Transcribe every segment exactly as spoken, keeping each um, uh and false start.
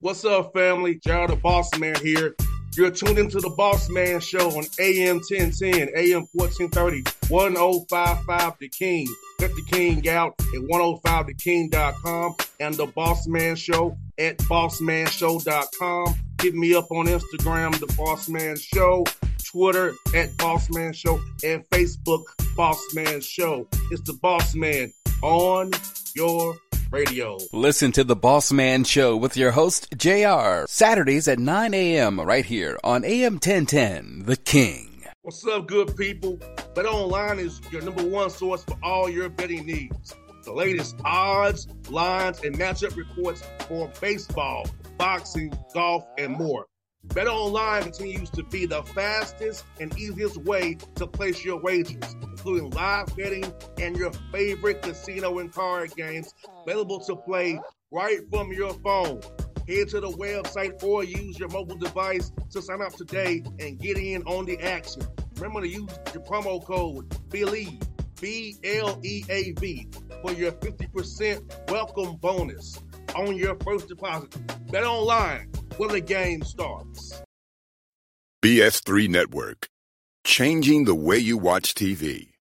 What's up, family? Gerald the Boss Man here. You're tuned into the Boss Man Show on A M ten ten, A M fourteen thirty, ten fifty-five The King. Let the King out at ten fifty the king dot com and the Boss Man Show at boss man show dot com. Hit me up on Instagram, The Boss Man Show, Twitter at Boss Man Show, and Facebook, Boss Man Show. It's the Boss Man on your radio. Listen to The Boss Man Show with your host, J R, Saturdays at nine a.m. right here on A M ten ten, The King. What's up, good people? BetOnline is your number one source for all your betting needs. The latest odds, lines, and matchup reports for baseball, boxing, golf, and more. BetOnline continues to be the fastest and easiest way to place your wagers, including live betting and your favorite casino and card games available to play right from your phone. Head to the website or use your mobile device to sign up today and get in on the action. Remember to use your promo code BELIEVE, B L E A V, for your fifty percent welcome bonus on your first deposit. BetOnline, where the game starts. B S three Network, changing the way you watch T V.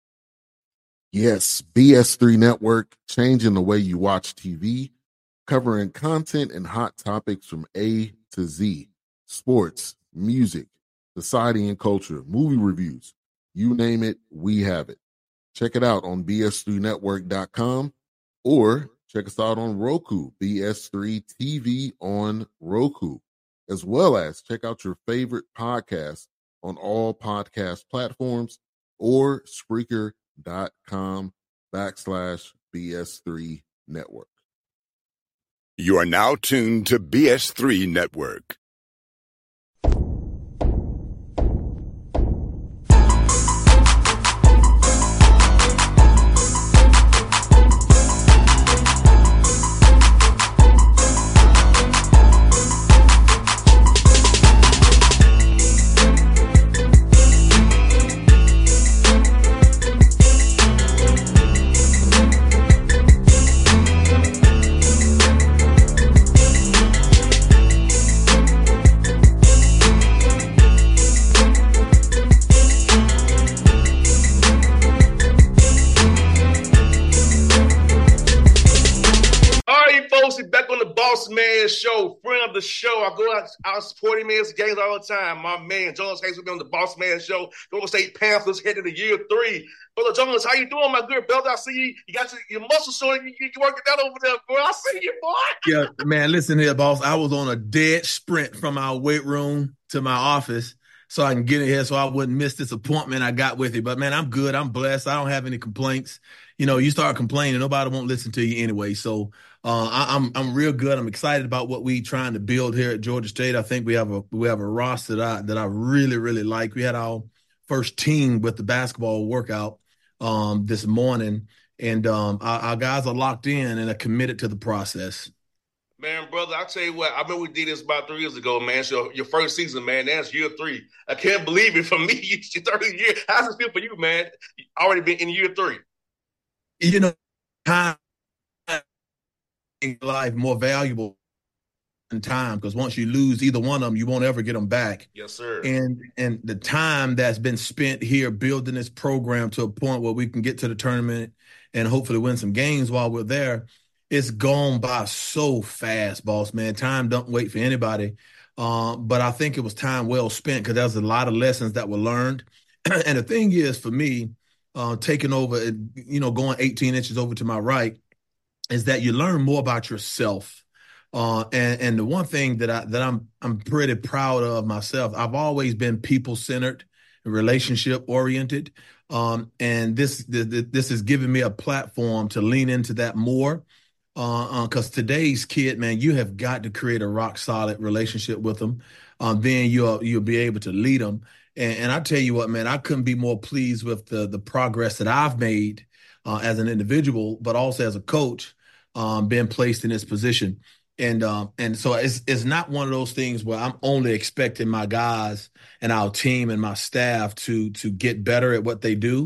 Yes, B S three Network, changing the way you watch T V, covering content and hot topics from A to Z, sports, music, society and culture, movie reviews, you name it, we have it. Check it out on B S three network dot com or check us out on Roku, B S three T V on Roku, as well as check out your favorite podcasts on all podcast platforms or Spreaker.com backslash BS3 Network. You are now tuned to B S three Network. Man Show, friend of the show. I go out, out supporting men's games all the time. My man Jonas Hayes will be on the Boss Man Show. Golden State Panthers headed to year three. Brother Jonas, how you doing, my good brother? I see you. You got your, your muscles showing. You, you working out over there, bro. I see you, boy. Yeah, man. Listen here, boss. I was on a dead sprint from our weight room to my office so I can get in here so I wouldn't miss this appointment I got with you. But man, I'm good. I'm blessed. I don't have any complaints. You know, you start complaining, nobody won't listen to you anyway. So uh, I, I'm I'm real good. I'm excited about what we trying to build here at Georgia State. I think we have a we have a roster that I that I really really like. We had our first team with the basketball workout um, this morning, and um, our, our guys are locked in and are committed to the process. Man, brother, I tell you what, I remember we did this about three years ago, man. So your first season, man, that's year three. I can't believe it for me. It's your third year. How's it feel for you, man? You already been in year three. You know, time in life more valuable than time, because once you lose either one of them, you won't ever get them back. Yes, sir. And and the time that's been spent here building this program to a point where we can get to the tournament and hopefully win some games while we're there, it's gone by so fast, boss man. Time don't wait for anybody. Uh, but I think it was time well spent because there's a lot of lessons that were learned. And the thing is, for me, Uh, taking over, you know, going eighteen inches over to my right, is that you learn more about yourself. Uh, and, and the one thing that I that I'm I'm pretty proud of myself, I've always been people centered, relationship oriented, um, and this this, this has given me a platform to lean into that more. Because uh, uh, today's kid, man, you have got to create a rock solid relationship with them. Um, then you'll you'll be able to lead them. And, and I tell you what, man, I couldn't be more pleased with the the progress that I've made uh, as an individual, but also as a coach, um, being placed in this position. And um, and so it's it's not one of those things where I'm only expecting my guys and our team and my staff to to get better at what they do.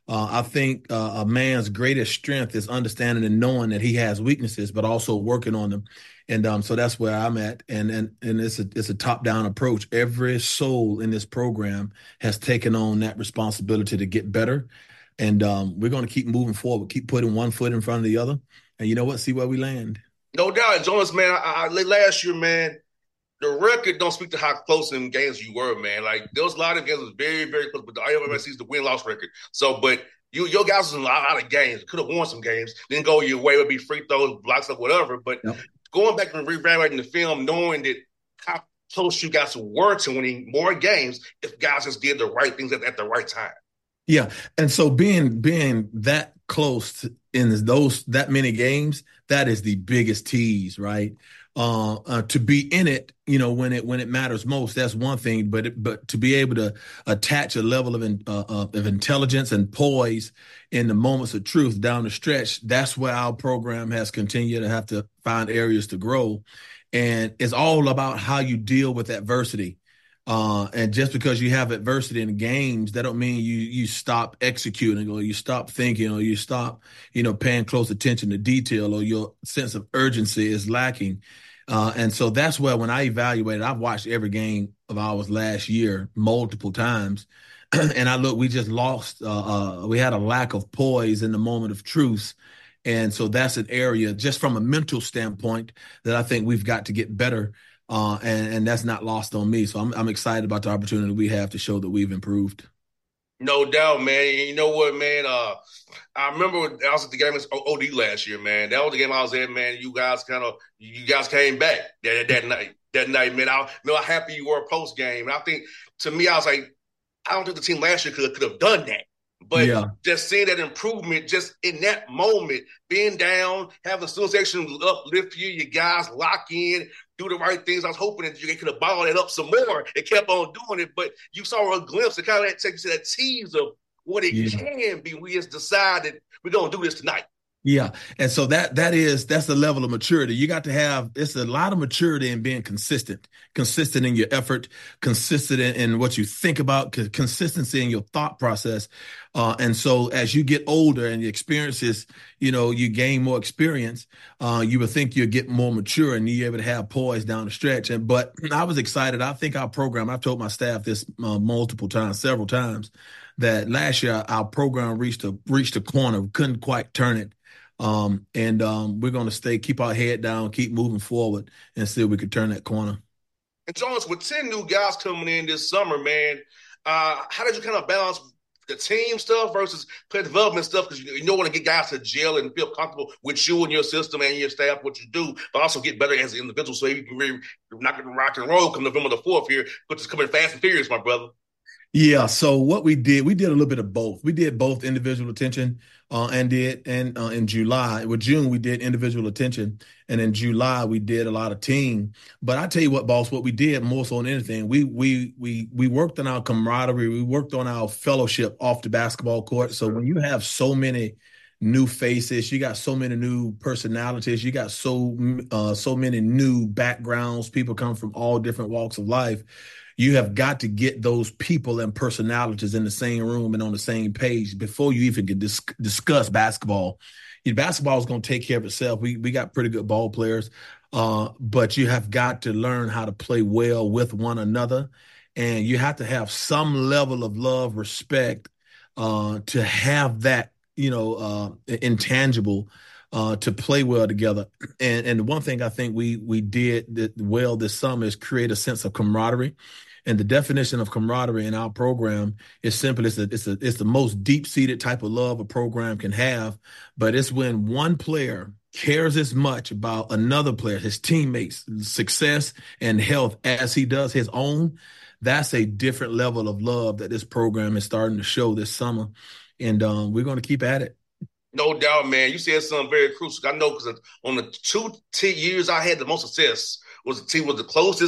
Uh, I think uh, a man's greatest strength is understanding and knowing that he has weaknesses, but also working on them. And um, so that's where I'm at. And and and it's a it's a top down approach. Every soul in this program has taken on that responsibility to get better. And um, we're going to keep moving forward, keep putting one foot in front of the other. And you know what? See where we land. No doubt. Jonas, man, I, I, last year, man, the record don't speak to how close in games you were, man. Like, there was a lot of games that was very, very close, but the I M S sees the win-loss record. So, but you, your guys was in a lot of games. Could have won some games. Didn't go your way. It would be free throws, blocks, up, whatever. But yep. Going back and reevaluating the film, knowing that how close you guys were to winning more games if guys just did the right things at, at the right time. Yeah, and so being being that close to, in those that many games, that is the biggest tease, right? Uh, uh, to be in it, you know, when it when it matters most, that's one thing. But it, but to be able to attach a level of in, uh, of intelligence and poise in the moments of truth down the stretch, that's where our program has continued to have to find areas to grow, and it's all about how you deal with adversity. Uh, and just because you have adversity in games, that don't mean you you stop executing or you stop thinking or you stop, you know, paying close attention to detail or your sense of urgency is lacking. Uh, and so that's where when I evaluated, I've watched every game of ours last year multiple times. And I look, we just lost. Uh, uh, we had a lack of poise in the moment of truth. And so that's an area just from a mental standpoint that I think we've got to get better. Uh, and, and that's not lost on me. So I'm I'm excited about the opportunity we have to show that we've improved. No doubt, man. You know what, man? Uh, I remember I was at the game against O D last year, man. That was the game I was at, man. You guys kind of, you guys came back that, that night. That night, man. I know how happy you were post game. And I think, to me, I was like, I don't think the team last year could could have done that. But yeah. Just seeing that improvement, just in that moment, being down, having the association uplift you, you guys lock in, do the right things. I was hoping that you could have balled it up some more and kept on doing it. But you saw a glimpse, it kind of takes you to that tease of what it yeah. can be. We just decided we're going to do this tonight. Yeah. And so that that is that's the level of maturity. You got to have it's a lot of maturity in being consistent, consistent in your effort, consistent in, in what you think about, consistency in your thought process. Uh, and so as you get older and your experiences, you know, you gain more experience, uh, you would think you'll get more mature and you're able to have poise down the stretch. And but I was excited. I think our program, I've told my staff this uh, multiple times, several times, that last year our program reached a reached a corner, we couldn't quite turn it. Um, and um, we're going to stay, keep our head down, keep moving forward, and see if we could turn that corner. And Jonas, with ten new guys coming in this summer, man, uh, how did you kind of balance the team stuff versus player development stuff? Because you, you don't want to get guys to jail and feel comfortable with you and your system and your staff, what you do, but also get better as an individual so you can really knock it rock and roll come November the fourth here, which is coming fast and furious, my brother. Yeah. So what we did, we did a little bit of both. We did both individual attention uh, and did, and uh, in July, with June, we did individual attention. And in July, we did a lot of team. But I tell you what, boss, what we did more so than anything, we, we, we, we worked on our camaraderie. We worked on our fellowship off the basketball court. So when you have so many new faces, you got so many new personalities, you got so, uh, so many new backgrounds, people come from all different walks of life. You have got to get those people and personalities in the same room and on the same page before you even can dis- discuss basketball. Your basketball is going to take care of itself. We we got pretty good ball players, uh, but you have got to learn how to play well with one another, and you have to have some level of love, respect, uh, to have that, you know, uh, intangible. Uh, to play well together. And and one thing I think we we did well this summer is create a sense of camaraderie. And the definition of camaraderie in our program is simple. It's, a, it's, a, it's the most deep-seated type of love a program can have. But it's when one player cares as much about another player, his teammates' success and health as he does his own. That's a different level of love that this program is starting to show this summer. And um, we're going to keep at it. No doubt, man. You said something very crucial. I know because on the two t- years I had the most success was the team was the closest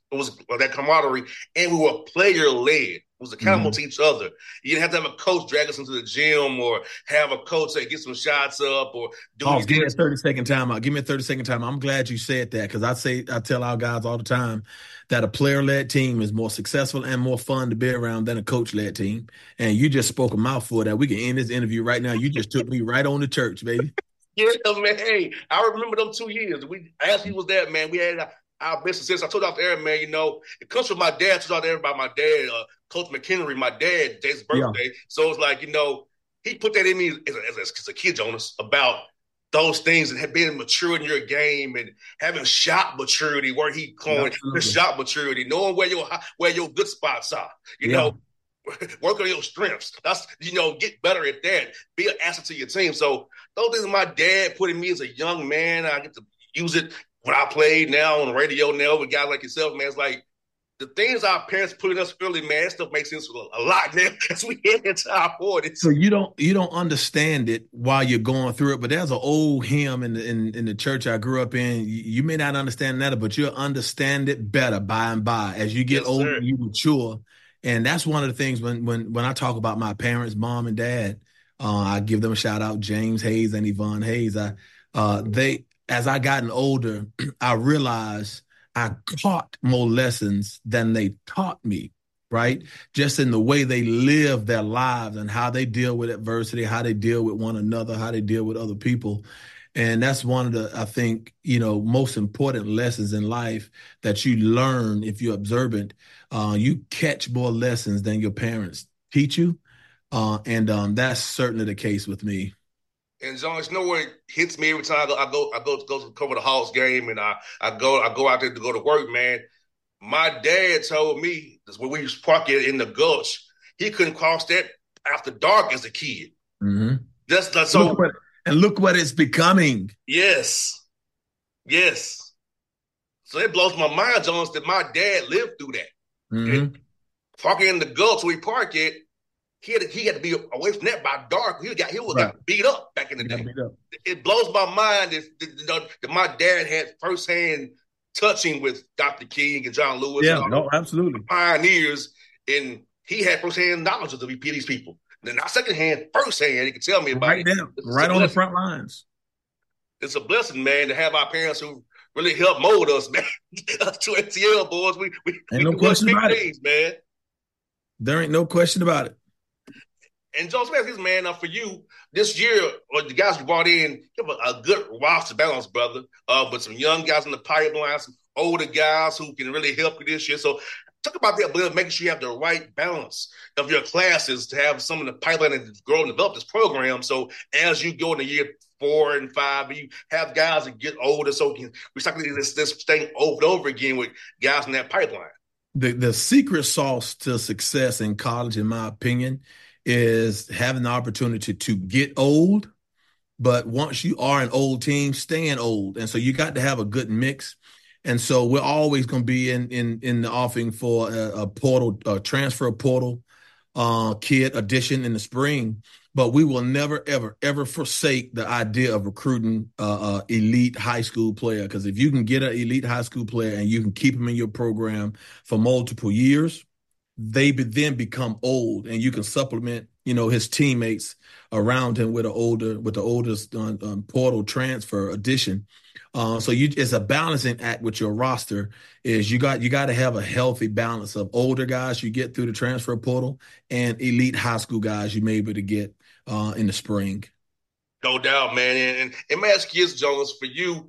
It was that camaraderie, and we were player led. It was accountable mm-hmm. to each other. You didn't have to have a coach drag us into the gym or have a coach say, get some shots up or do oh, give me a thirty second timeout. Give me a thirty second timeout. I'm glad you said that because I say I tell our guys all the time that a player led team is more successful and more fun to be around than a coach led team. And you just spoke a mouthful that we can end this interview right now. You just took me right on to church, baby. Yeah, man. Hey, I remember them two years. We as he was there, man. We had our best success. I told off the air, man. You know, it comes from my dad. I told out there by my dad, uh, Coach McHenry, my dad, Jay's birthday. Yeah. So it's like, you know, he put that in me as a, as a, as a kid, Jonas, about those things and have been mature in your game and having shot maturity, where he coined the shot maturity, knowing where your where your good spots are. You yeah. know, work on your strengths. That's, you know, get better at that. Be an asset to your team. So those things my dad put in me as a young man, I get to use it when I played now on the radio now with guys like yourself, man. It's like the things our parents put in us early, man, that stuff makes sense a lot now as we get into our forties. So you don't you don't understand it while you're going through it, but there's an old hymn in the in, in the church I grew up in. You, you may not understand that, but you'll understand it better by and by as you get yes, older and you mature. And that's one of the things when when when I talk about my parents, mom and dad, uh, I give them a shout out, James Hayes and Yvonne Hayes. I uh, they as I gotten older, I realized I caught more lessons than they taught me, right? Just in the way they live their lives and how they deal with adversity, how they deal with one another, how they deal with other people. And that's one of the, I think, you know, most important lessons in life that you learn if you're observant. Uh, you catch more lessons than your parents teach you. Uh, and um, that's certainly the case with me. And John, it's nowhere it hits me every time I go. I go, I go, go to cover the Hawks game, and I, I go, I go out there to go to work. Man, my dad told me this when we used to park it in the Gulch, he couldn't cross that after dark as a kid. Mm-hmm. That's not so. Look what, and look what it's becoming. Yes, yes. So it blows my mind, Jones, that my dad lived through that. Mm-hmm. Parking in the Gulch where we park it. He had, to, he had to be away from that by dark. He got he was right. got beat up back in the day. It blows my mind that, that, that my dad had firsthand touching with Doctor King and John Lewis. Yeah, and no, absolutely. Pioneers, and he had firsthand knowledge of the these people. Then not secondhand, firsthand, he could tell me about right it. Down, right on the front lines. It's a blessing, man, to have our parents who really helped mold us, man. Us two A T L boys, we we, ain't we no question about things, it, man. There ain't no question about it. And Joe Smith, this man, uh, for you this year, or the guys you brought in, you have a, a good roster balance, brother. Uh, but some young guys in the pipeline, some older guys who can really help you this year. So talk about that, Bill, making sure you have the right balance of your classes to have some of the pipeline and grow and develop this program. So as you go into year four and five, you have guys that get older, so we recycle this this thing over and over again with guys in that pipeline. The the secret sauce to success in college, in my opinion, is having the opportunity to get old, but once you are an old team, staying old. And so you got to have a good mix. And so we're always going to be in in in the offing for a, a portal, a transfer portal uh, kid addition in the spring. But we will never, ever, ever forsake the idea of recruiting uh, uh, elite high school player. Because if you can get an elite high school player and you can keep them in your program for multiple years, they be, then become old, and you can supplement, you know, his teammates around him with an older, with the oldest um, um, portal transfer addition. Uh, so you, it's a balancing act with your roster. Is you got you got to have a healthy balance of older guys you get through the transfer portal and elite high school guys you may be able to get uh, in the spring. No doubt, man. And, and, and may I ask you, Jones, for you,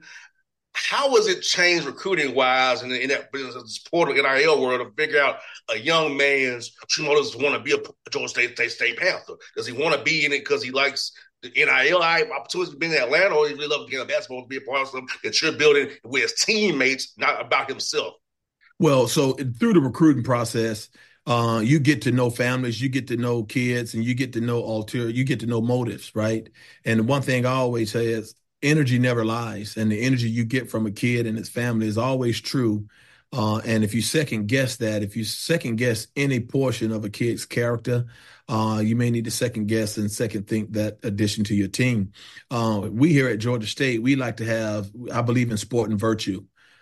how has it changed recruiting wise in, in that business portal N I L world to figure out a young man's true motives want to be a Georgia State, State, State Panther? Does he want to be in it because he likes the N I L opportunities to be in Atlanta, or he really loves the game of basketball to be a part of something that you're building with his teammates, not about himself? Well, so through the recruiting process, uh, you get to know families, you get to know kids, and you get to know ulterior, you get to know motives, right? And the one thing I always say is, energy never lies, and the energy you get from a kid and his family is always true. Uh, and if you second guess that, if you second guess any portion of a kid's character, uh, you may need to second guess and second think that addition to your team. Uh, we here at Georgia State, we like to have, I believe in sport and virtue.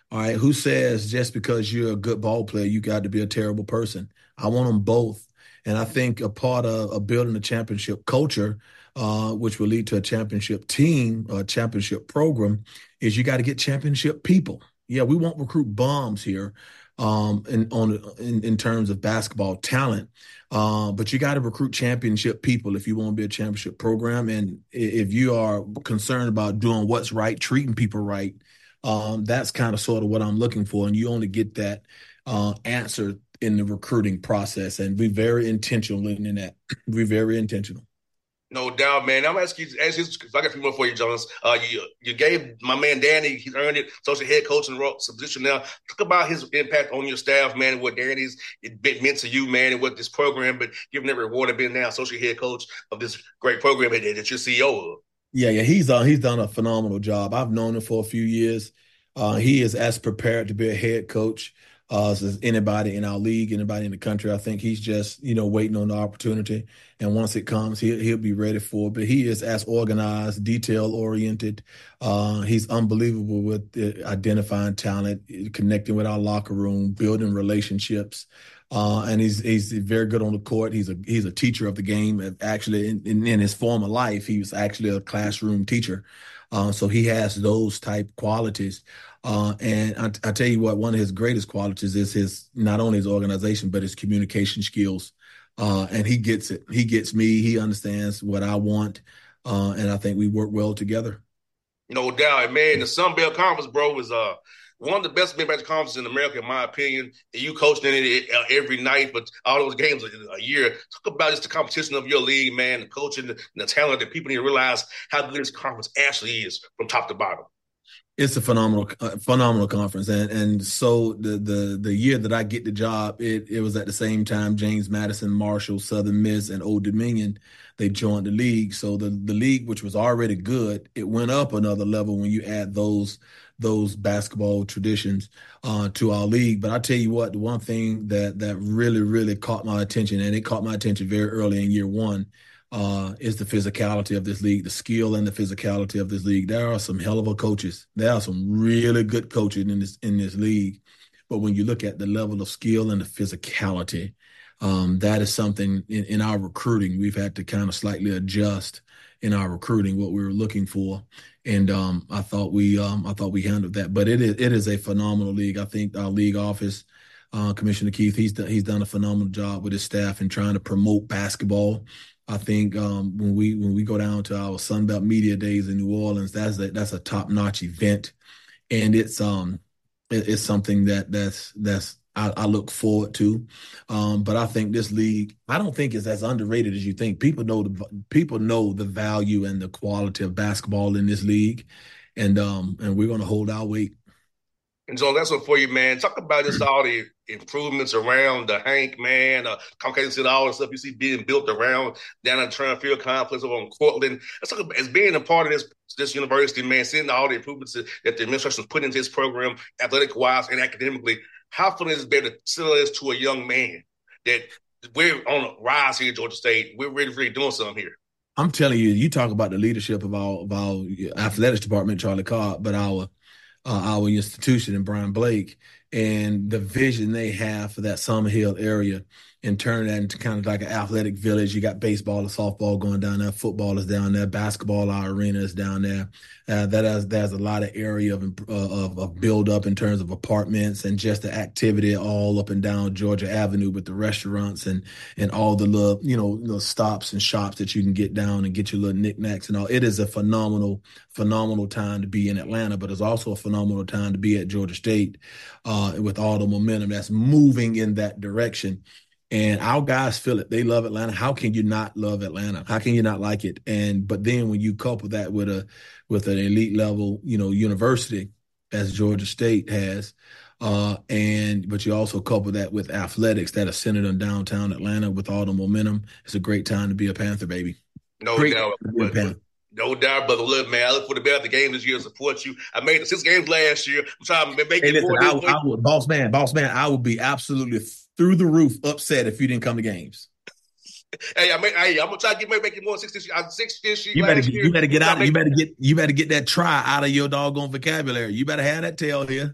All right. Who says just because you're a good ball player, you got to be a terrible person? I want them both. And I think a part of, of building a championship culture, uh, which will lead to a championship team, a championship program, is you got to get championship people. Yeah, we won't recruit bums here um, in, on, in, in terms of basketball talent, uh, but you got to recruit championship people if you want to be a championship program. And if you are concerned about doing what's right, treating people right, um, that's kind of sort of what I'm looking for. And you only get that uh, answer in the recruiting process, and be very intentional in that. Be very intentional. No doubt, man. I'm asking you, ask you, if I got a few more for you, Jonas. Uh, you you gave my man Danny, he's earned it, associate head coach in the position now. Talk about his impact on your staff, man, and what Danny's been meant to you, man, and what this program, but giving that reward of being now associate head coach of this great program that, that you're C E O of. Yeah, yeah, he's uh, he's done a phenomenal job. I've known him for a few years. Uh, he is as prepared to be a head coach uh, as anybody in our league, anybody in the country. I think he's just, you know, waiting on the opportunity. And once it comes, he'll, he'll be ready for it. But he is as organized, detail-oriented. Uh, he's unbelievable with uh, identifying talent, connecting with our locker room, building relationships. Uh, and he's he's very good on the court. He's a he's a teacher of the game. Actually, in, in, in his former life, he was actually a classroom teacher. Uh, so he has those type qualities. Uh, and I, I tell you what, one of his greatest qualities is his not only his organization, but his communication skills. Uh, and he gets it. He gets me. He understands what I want. Uh, and I think we work well together. No doubt, man. The Sun Belt Conference, bro, is uh one of the best mid-major conferences in America, in my opinion. You coached in it every night, but all those games a year. Talk about just the competition of your league, man, the coaching, and the talent that people need to realize how good this conference actually is from top to bottom. It's a phenomenal, uh, phenomenal conference, and and so the the the year that I get the job, it it was at the same time James Madison, Marshall, Southern Miss, and Old Dominion, they joined the league. So the the league, which was already good, it went up another level when you add those those basketball traditions uh, to our league. But I tell you what, the one thing that that really really caught my attention, and it caught my attention very early in year one. Uh, is the physicality of this league, the skill and the physicality of this league. There are some hell of a coaches. There are some really good coaches in this in this league. But when you look at the level of skill and the physicality, um, that is something in, in our recruiting we've had to kind of slightly adjust in our recruiting what we were looking for. And um, I thought we um, I thought we handled that. But it is it is a phenomenal league. I think our league office, uh, Commissioner Keith, he's done, he's done a phenomenal job with his staff in trying to promote basketball. I think um, when we when we go down to our Sunbelt Media Days in New Orleans, that's a, that's a top notch event, and it's um it, it's something that that's that's I, I look forward to. Um, but I think this league, I don't think it's as underrated as you think. People know the people know the value and the quality of basketball in this league, and um and we're going to hold our weight. And so that's one for you, man. Talk about just all the improvements around the Hank, man, uh, Caucasian City, all the stuff you see being built around down at Turner Field Complex over in Cortland. Let's talk about as being a part of this this university, man, seeing all the improvements that, that the administration put into this program, athletic-wise and academically. How fun is it being to sell this to a young man that we're on a rise here at Georgia State? We're really, really doing something here. I'm telling you, you talk about the leadership of our, of our athletics department, Charlie Cobb, but our Uh, our institution and Brian Blake and the vision they have for that Summer Hill area and turn that into kind of like an athletic village. You got baseball and softball going down there, football is down there, basketball, our arena is down there. Uh, that has, there's a lot of area of, uh, of, of build up in terms of apartments and just the activity all up and down Georgia Avenue with the restaurants and, and all the little, you know, little stops and shops that you can get down and get your little knickknacks and all. It is a phenomenal, phenomenal time to be in Atlanta, but it's also a phenomenal time to be at Georgia State uh, with all the momentum that's moving in that direction. And our guys feel it. They love Atlanta. How can you not love Atlanta? How can you not like it? And but then when you couple that with a with an elite level, you know, university as Georgia State has, uh, and but you also couple that with athletics that are centered in downtown Atlanta with all the momentum, it's a great time to be a Panther, baby. No great doubt. But, but, no doubt, brother. Look, man, I look for the best of the game this year to support you. I made the six games last year. I'm trying to make hey, it listen, more. I, I would, boss man, boss man, I would be absolutely through the roof upset if you didn't come to games. Hey, I mean, hey, I'm gonna try to get make it more six this year. Six this year. You better, year. you better get out. You better get, you better get that try out of your doggone vocabulary. You better have that tail here.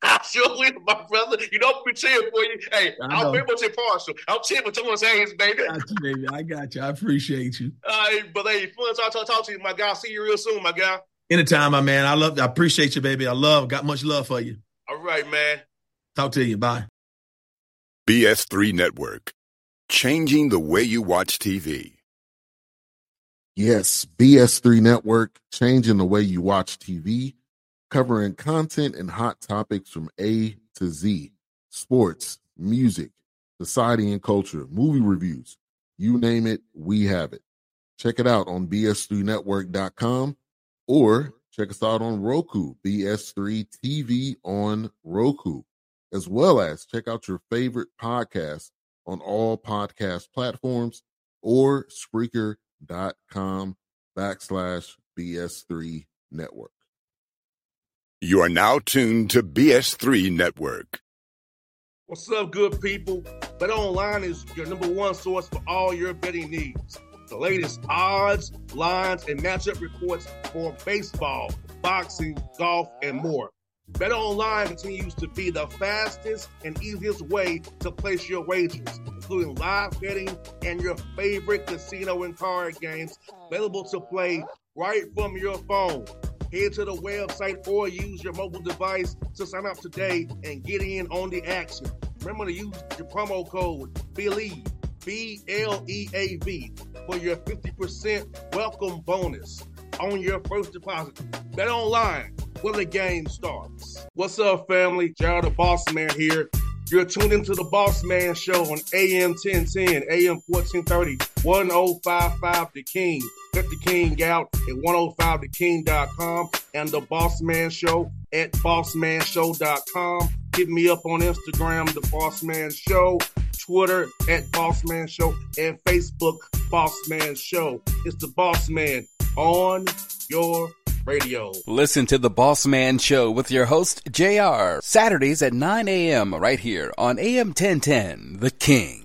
I sure will, my brother. You know I'm be cheering for you. Hey, I'm very much impartial. I'm cheering for Thomas Haynes, baby. I got you, baby. I got you. I appreciate you. All right, but hey, fun to talk, talk to you, my guy. I'll see you real soon, my guy. Anytime, my man. I love. I appreciate you, baby. I love. Got much love for you. All right, man. Talk to you. Bye. B S three Network, changing the way you watch T V. Yes, B S three Network, changing the way you watch T V, covering content and hot topics from A to Z, sports, music, society and culture, movie reviews, you name it, we have it. Check it out on B S three network dot com or check us out on Roku, B S three T V on Roku, as well as check out your favorite podcast on all podcast platforms or Spreaker dot com backslash B S three network. You are now tuned to B S three Network. What's up, good people? BetOnline is your number one source for all your betting needs. The latest odds, lines, and matchup reports for baseball, boxing, golf, and more. BetOnline continues to be the fastest and easiest way to place your wagers, including live betting and your favorite casino and card games available to play right from your phone. Head to the website or use your mobile device to sign up today and get in on the action. Remember to use your promo code BELIEVE, B L E A V, for your fifty percent welcome bonus on your first deposit. BetOnline, where the game starts. What's up, family? Jared the Boss Man here. You're tuned into the Boss Man Show on A M ten ten, A M fourteen thirty, ten fifty-five The King. Check The King out at ten five the king dot com and the Boss Man Show at boss man show dot com. Hit me up on Instagram, The Boss Man Show, Twitter at Boss Man Show, and Facebook, Boss Man Show. It's the Boss Man on your radio. Listen to The Boss Man Show with your host, J R, Saturdays at nine a.m. right here on A M ten ten, The King.